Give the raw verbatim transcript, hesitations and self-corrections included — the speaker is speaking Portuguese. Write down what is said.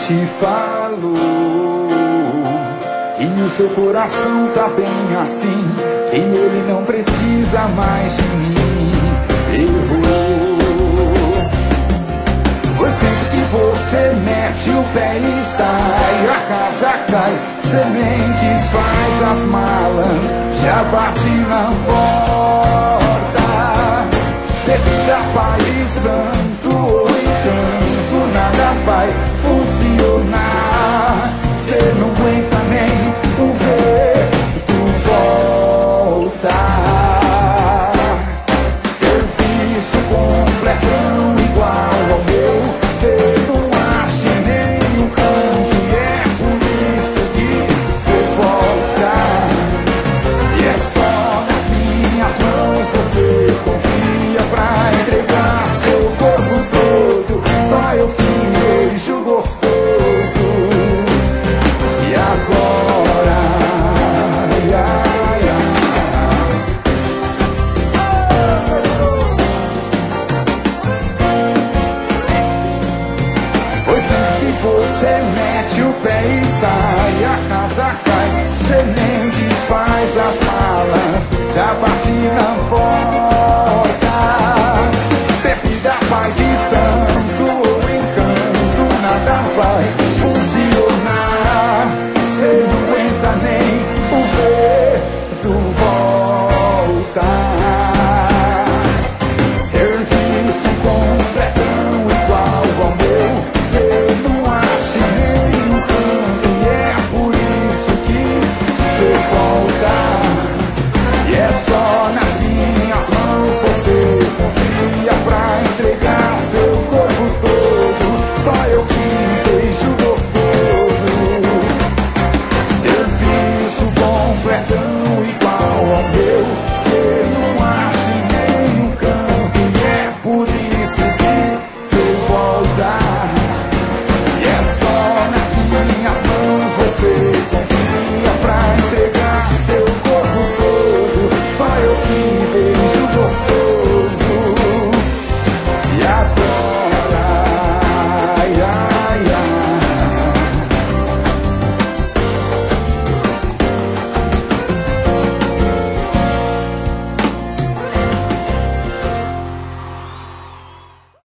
te falou que o seu coração tá bem assim, que ele não precisa mais de mim. Errou. Pois sempre que você mete o pé e sai, a casa cai, sementes faz as malas, já bate na porta. Bebida, Pai Santo, ou encanto, nada vai funcionar. Cê não aguenta nem um ver tu voltar. Serviço completão igual ao meu, cê não acha em nenhum canto, e é por isso que cê volta. E é só nas minhas mãos você confia pra entregar seu corpo todo. Só eu que beijo gostoso. E agora, ai, ai, ai. Pois sempre que você mete o pé e sai, a casa cai, sementes faz as malas, já bate na porta.